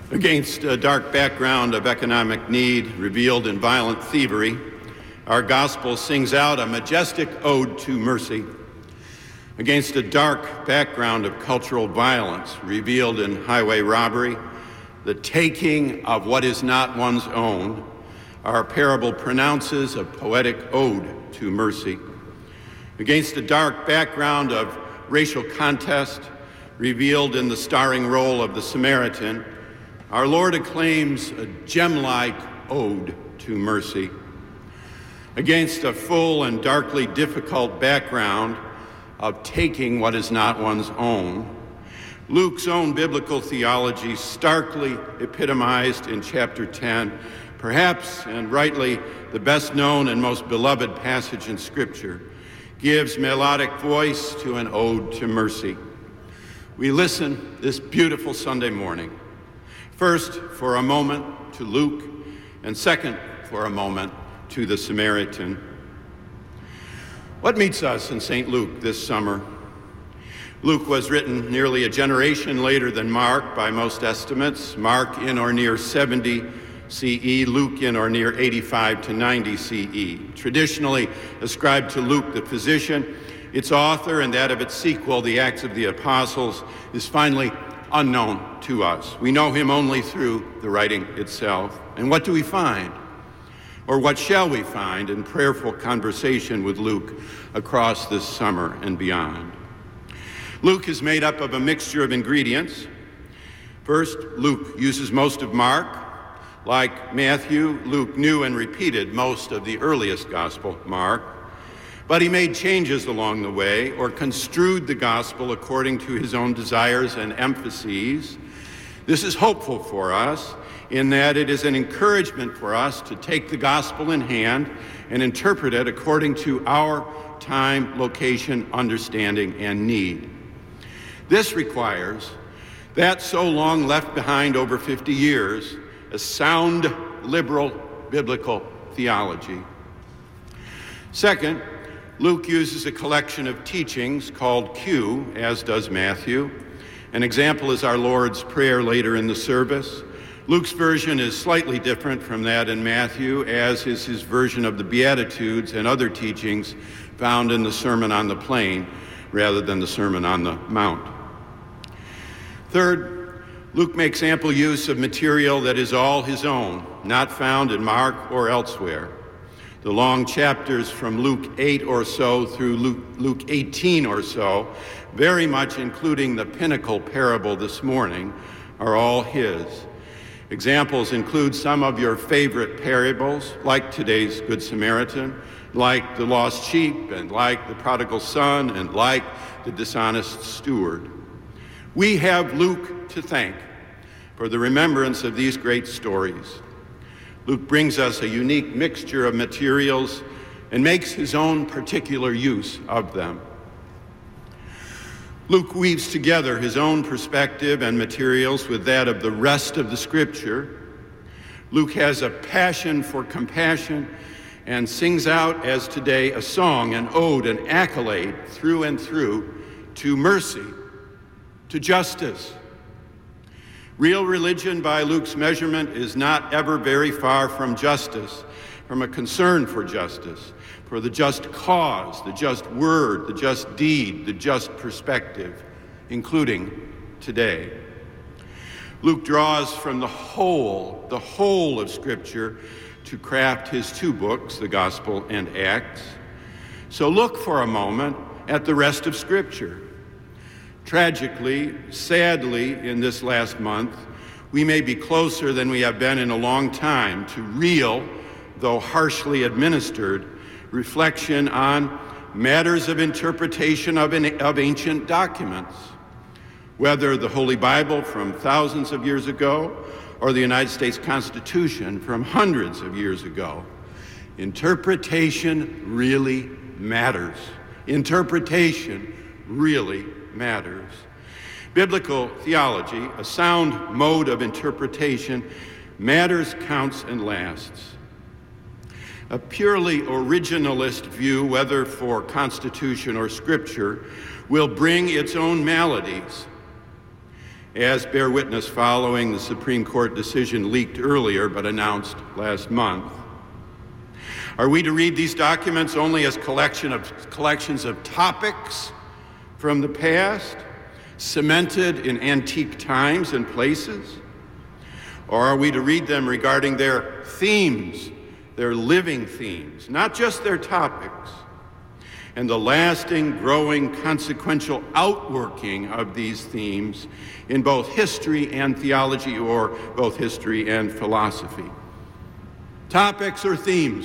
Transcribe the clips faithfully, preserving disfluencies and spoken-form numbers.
Against a dark background of economic need revealed in violent thievery, our gospel sings out a majestic ode to mercy. Against a dark background of cultural violence revealed in highway robbery, the taking of what is not one's own, our parable pronounces a poetic ode to mercy. Against a dark background of racial contest revealed in the starring role of the Samaritan, our Lord acclaims a gem-like ode to mercy. Against a full and darkly difficult background of taking what is not one's own, Luke's own biblical theology, starkly epitomized in chapter ten, perhaps and rightly the best known and most beloved passage in Scripture, gives melodic voice to an ode to mercy. We listen this beautiful Sunday morning, first for a moment to Luke, and second for a moment to the Samaritan. What meets us in Saint Luke this summer? Luke was written nearly a generation later than Mark by most estimates. Mark in or near seventy C E, Luke in or near eighty-five to ninety C E. Traditionally ascribed to Luke the physician, its author and that of its sequel, the Acts of the Apostles, is finally unknown to us. We know him only through the writing itself. And what do we find? Or what shall we find in prayerful conversation with Luke across this summer and beyond? Luke is made up of a mixture of ingredients. First, Luke uses most of Mark. Like Matthew, Luke knew and repeated most of the earliest gospel, Mark. But he made changes along the way, or construed the gospel according to his own desires and emphases. This is hopeful for us in that it is an encouragement for us to take the gospel in hand and interpret it according to our time, location, understanding, and need. This requires that so long left behind over fifty years, a sound liberal biblical theology. Second, Luke uses a collection of teachings called Q, as does Matthew. An example is our Lord's Prayer later in the service. Luke's version is slightly different from that in Matthew, as is his version of the Beatitudes and other teachings found in the Sermon on the Plain rather than the Sermon on the Mount. Third, Luke makes ample use of material that is all his own, not found in Mark or elsewhere. The long chapters from Luke eight or so through Luke, Luke eighteen or so, very much including the pinnacle parable this morning, are all his. Examples include some of your favorite parables, like today's Good Samaritan, like the lost sheep, and like the prodigal son, and like the dishonest steward. We have Luke to thank for the remembrance of these great stories. Luke brings us a unique mixture of materials and makes his own particular use of them. Luke weaves together his own perspective and materials with that of the rest of the Scripture. Luke has a passion for compassion and sings out, as today, a song, an ode, an accolade through and through to mercy, to justice. Real religion, by Luke's measurement, is not ever very far from justice, from a concern for justice, for the just cause, the just word, the just deed, the just perspective, including today. Luke draws from the whole, the whole of Scripture to craft his two books, the Gospel and Acts. So look for a moment at the rest of Scripture. Tragically, sadly, in this last month, we may be closer than we have been in a long time to real, though harshly administered, reflection on matters of interpretation of, an, of ancient documents, whether the Holy Bible from thousands of years ago or the United States Constitution from hundreds of years ago. Interpretation really matters. Interpretation really matters. Biblical theology, a sound mode of interpretation, matters, counts, and lasts. A purely originalist view, whether for Constitution or Scripture, will bring its own maladies. as bear witness following the Supreme Court decision leaked earlier but announced last month? Are we to read these documents only as collection of, collections of topics from the past, cemented in antique times and places? Or are we to read them regarding their themes, their living themes, not just their topics, and the lasting, growing, consequential outworking of these themes in both history and theology, or both history and philosophy? Topics or themes?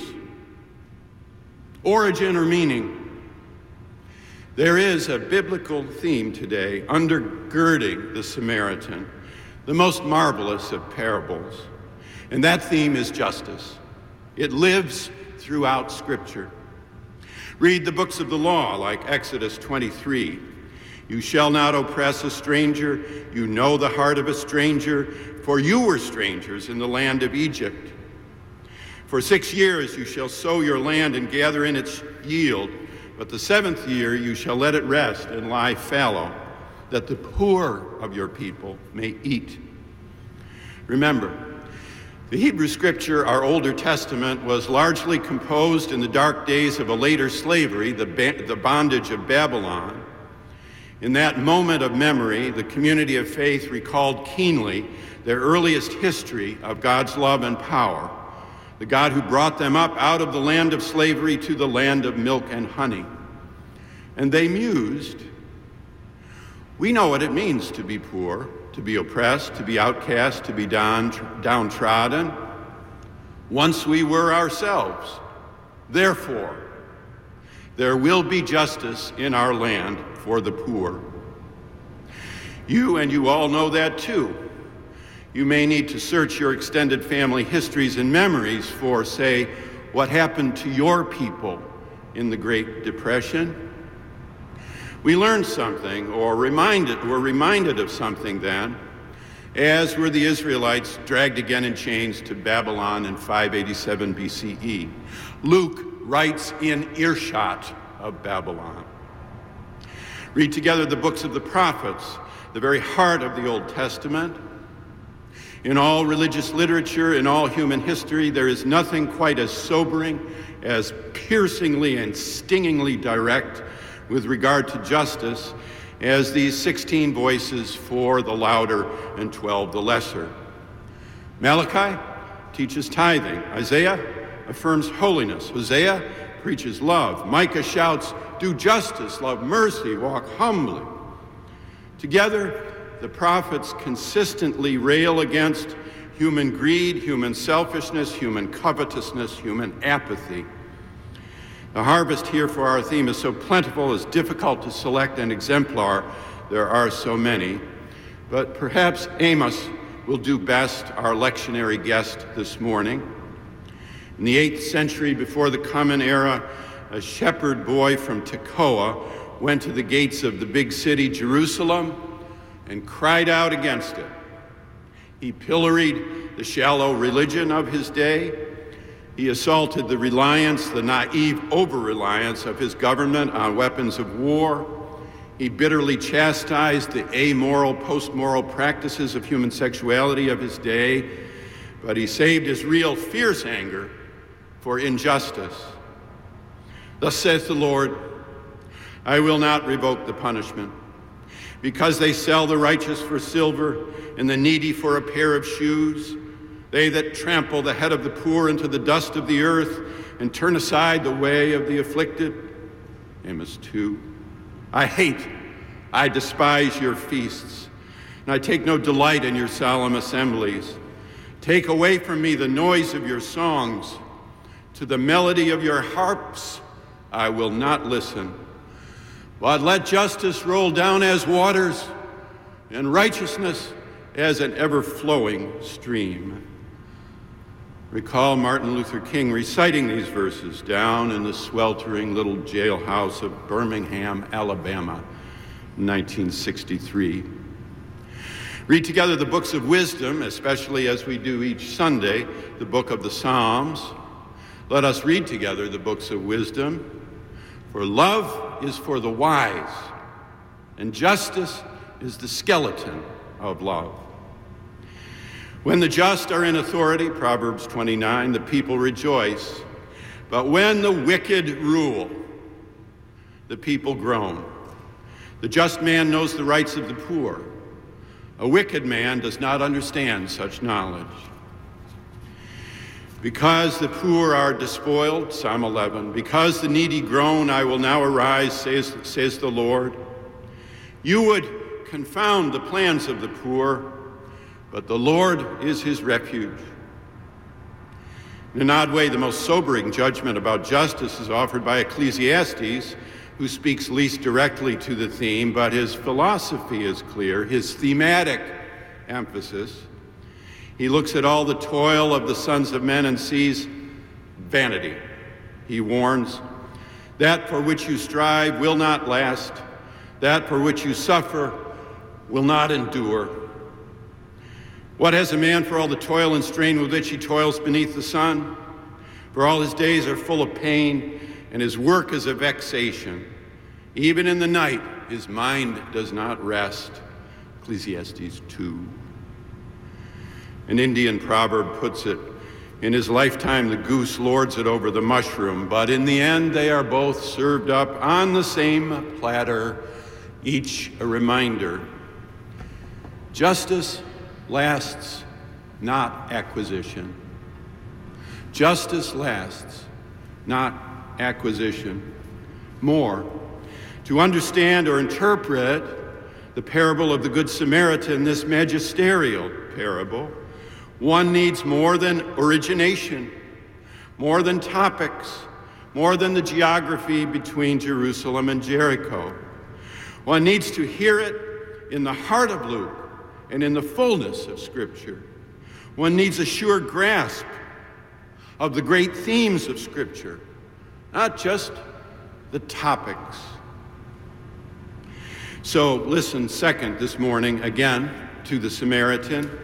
Origin or meaning? There is a biblical theme today undergirding the Samaritan, the most marvelous of parables, and that theme is justice. It lives throughout Scripture. Read the books of the law, like Exodus twenty-three. You shall not oppress a stranger. You know the heart of a stranger, for you were strangers in the land of Egypt. For six years you shall sow your land and gather in its yield, but the seventh year you shall let it rest and lie fallow, that the poor of your people may eat. Remember, the Hebrew Scripture, our Older Testament, was largely composed in the dark days of a later slavery, the, ba- the bondage of Babylon. In that moment of memory, the community of faith recalled keenly their earliest history of God's love and power, the God who brought them up out of the land of slavery to the land of milk and honey. And they mused, we know what it means to be poor, to be oppressed, to be outcast, to be down, downtrodden. Once we were ourselves. Therefore, there will be justice in our land for the poor. You and you all know that too. You may need to search your extended family histories and memories for, say, what happened to your people in the Great Depression. We learned something, or reminded, were reminded of something then, as were the Israelites dragged again in chains to Babylon in five eighty-seven B C E. Luke writes in earshot of Babylon. Read together the books of the prophets, the very heart of the Old Testament. In all religious literature, in all human history, there is nothing quite as sobering, as piercingly and stingingly direct with regard to justice as these sixteen voices, four the louder and twelve the lesser. Malachi teaches tithing. Isaiah affirms holiness. Hosea preaches love. Micah shouts, do justice, love mercy, walk humbly. Together, the prophets consistently rail against human greed, human selfishness, human covetousness, human apathy. The harvest here for our theme is so plentiful, it's difficult to select an exemplar. There are so many. But perhaps Amos will do best, our lectionary guest this morning. In the eighth century before the Common Era, a shepherd boy from Tekoa went to the gates of the big city, Jerusalem, and cried out against it. He pilloried the shallow religion of his day. He assaulted the reliance, the naive over-reliance of his government on weapons of war. He bitterly chastised the amoral, post-moral practices of human sexuality of his day, but he saved his real fierce anger for injustice. Thus saith the Lord, I will not revoke the punishment, because they sell the righteous for silver and the needy for a pair of shoes. They that trample the head of the poor into the dust of the earth and turn aside the way of the afflicted. Amos two. I hate, I despise your feasts, and I take no delight in your solemn assemblies. Take away from me the noise of your songs. To the melody of your harps I will not listen. But let justice roll down as waters, and righteousness as an ever-flowing stream. Recall Martin Luther King reciting these verses down in the sweltering little jailhouse of Birmingham, Alabama, in nineteen sixty-three. Read together the books of wisdom, especially as we do each Sunday, the book of the Psalms. Let us read together the books of wisdom. For love is for the wise, and justice is the skeleton of love. When the just are in authority, Proverbs twenty-nine, the people rejoice. But when the wicked rule, the people groan. The just man knows the rights of the poor. A wicked man does not understand such knowledge. Because the poor are despoiled, Psalm eleven, because the needy groan, I will now arise, says, says the Lord. You would confound the plans of the poor, but the Lord is his refuge. In an odd way, the most sobering judgment about justice is offered by Ecclesiastes, who speaks least directly to the theme, but his philosophy is clear, his thematic emphasis. He looks at all the toil of the sons of men and sees vanity. He warns, that for which you strive will not last, that for which you suffer will not endure. What has a man for all the toil and strain with which he toils beneath the sun? For all his days are full of pain, and his work is a vexation. Even in the night, his mind does not rest. Ecclesiastes two. An Indian proverb puts it, in his lifetime the goose lords it over the mushroom, but in the end they are both served up on the same platter, each a reminder. Justice lasts, not acquisition. Justice lasts, not acquisition. More, to understand or interpret the parable of the Good Samaritan, this magisterial parable, one needs more than origination, more than topics, more than the geography between Jerusalem and Jericho. One needs to hear it in the heart of Luke and in the fullness of Scripture. One needs a sure grasp of the great themes of Scripture, not just the topics. So listen second this morning again to the Samaritan.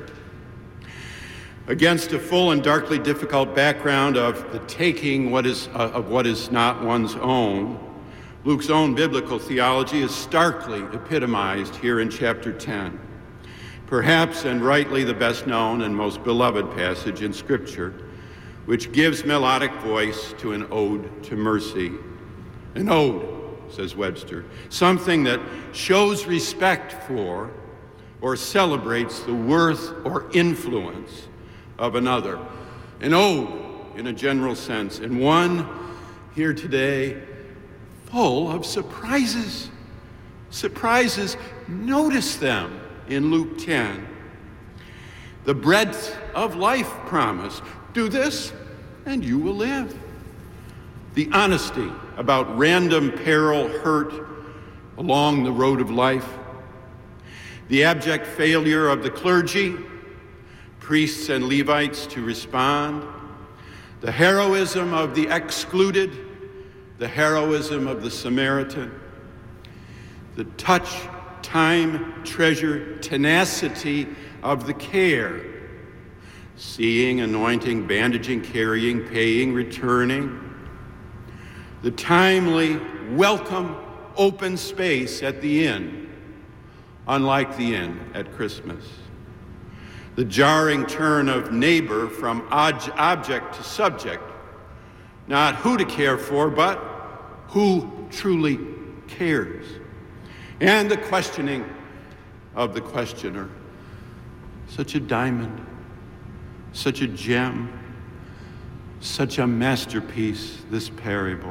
Against a full and darkly difficult background of the taking what is uh, of what is not one's own, Luke's own biblical theology is starkly epitomized here in chapter ten. Perhaps and rightly the best known and most beloved passage in Scripture, which gives melodic voice to an ode to mercy. An ode, says Webster, something that shows respect for or celebrates the worth or influence of another. An ode, in a general sense, and one here today full of surprises. Surprises, notice them in Luke ten. The breadth of life promise, do this and you will live. The honesty about random peril, hurt along the road of life. The abject failure of the clergy, priests and Levites to respond, the heroism of the excluded, the heroism of the Samaritan, the touch, time, treasure, tenacity of the care, seeing, anointing, bandaging, carrying, paying, returning, the timely, welcome, open space at the inn, unlike the inn at Christmas. The jarring turn of neighbor from ob- object to subject, not who to care for, but who truly cares. And the questioning of the questioner. Such a diamond, such a gem, such a masterpiece, this parable.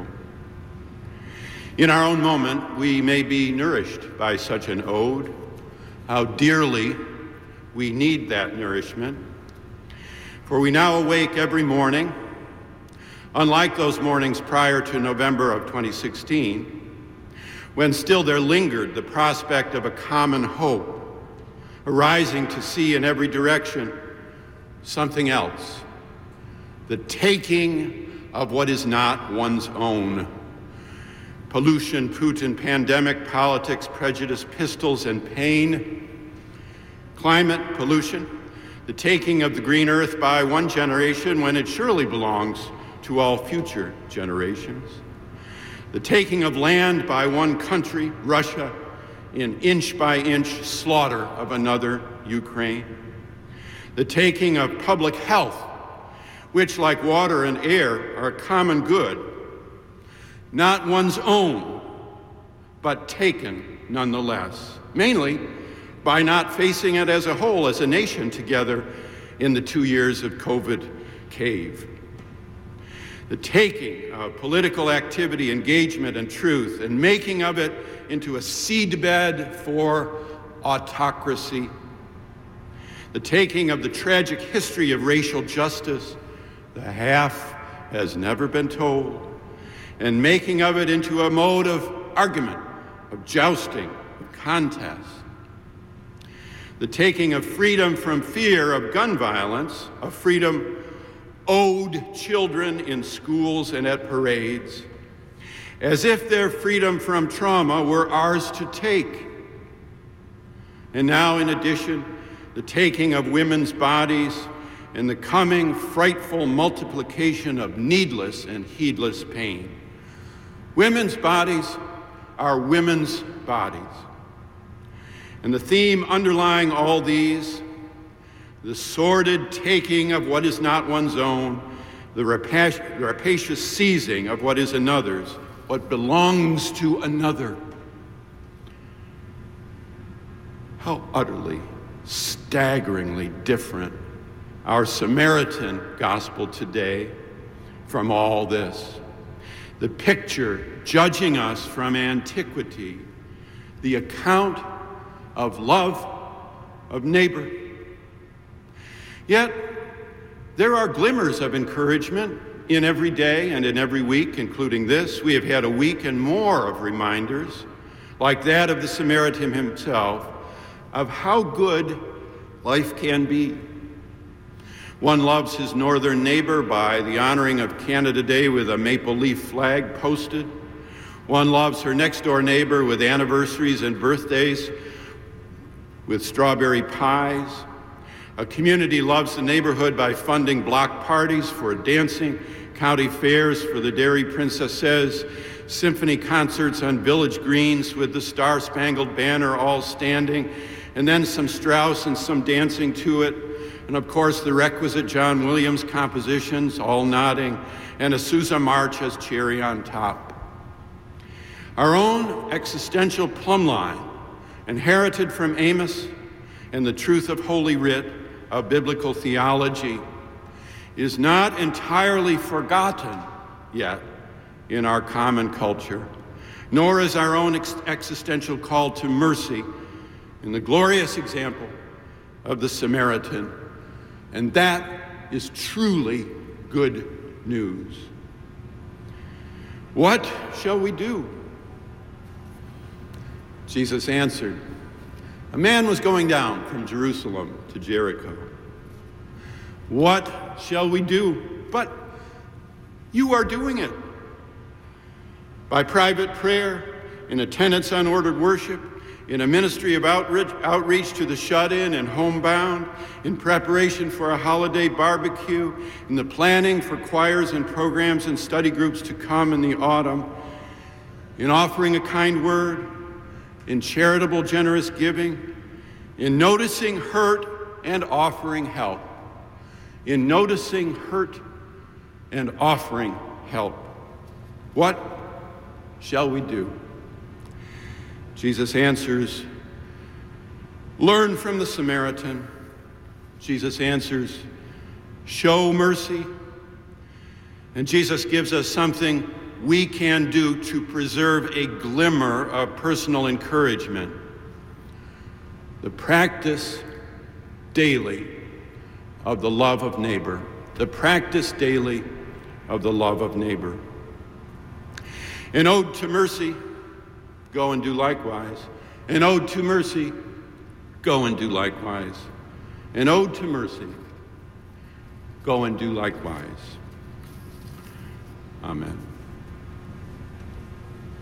In our own moment, we may be nourished by such an ode. How dearly we need that nourishment. For we now awake every morning, unlike those mornings prior to November of twenty sixteen, when still there lingered the prospect of a common hope, arising to see in every direction something else, the taking of what is not one's own. Pollution, Putin, pandemic, politics, prejudice, pistols, and pain. Climate, pollution, the taking of the green earth by one generation when it surely belongs to all future generations. The taking of land by one country, Russia, in inch-by-inch slaughter of another Ukraine. The taking of public health, which, like water and air, are a common good, not one's own, but taken nonetheless, mainly by not facing it as a whole, as a nation together in the two years of COVID cave. The taking of political activity, engagement, and truth, and making of it into a seedbed for autocracy. The taking of the tragic history of racial justice, the half has never been told, and making of it into a mode of argument, of jousting, of contest. The taking of freedom from fear of gun violence, of freedom owed children in schools and at parades, as if their freedom from trauma were ours to take. And now, in addition, the taking of women's bodies and the coming frightful multiplication of needless and heedless pain. Women's bodies are women's bodies. And the theme underlying all these, the sordid taking of what is not one's own, the rapacious, rapacious seizing of what is another's, what belongs to another. How utterly, staggeringly different our Samaritan gospel today from all this. The picture judging us from antiquity, the account of love of neighbor. Yet, there are glimmers of encouragement in every day and in every week, including this. We have had a week and more of reminders, like that of the Samaritan himself, of how good life can be. One loves his northern neighbor by the honoring of Canada Day with a maple leaf flag posted. One loves her next-door neighbor with anniversaries and birthdays with strawberry pies. A community loves the neighborhood by funding block parties for dancing, county fairs for the Dairy Princesses, symphony concerts on village greens with the Star-Spangled Banner all standing, and then some Strauss and some dancing to it, and of course the requisite John Williams compositions, all nodding, and a Sousa march as cherry on top. Our own existential plumb line, inherited from Amos and the truth of Holy Writ, of biblical theology, is not entirely forgotten yet in our common culture, nor is our own ex- existential call to mercy in the glorious example of the Samaritan. And that is truly good news. What shall we do? Jesus answered, a man was going down from Jerusalem to Jericho. What shall we do? But you are doing it. By private prayer, in attendance on ordered worship, in a ministry of outreach, outreach to the shut-in and homebound, in preparation for a holiday barbecue, in the planning for choirs and programs and study groups to come in the autumn, in offering a kind word, in charitable, generous giving, in noticing hurt and offering help, in noticing hurt and offering help. What shall we do? Jesus answers, learn from the Samaritan. Jesus answers, show mercy. And Jesus gives us something we can do to preserve a glimmer of personal encouragement. The practice daily of the love of neighbor. The practice daily of the love of neighbor. An ode to mercy, go and do likewise. An ode to mercy, go and do likewise. An ode to mercy, go and do likewise. Amen.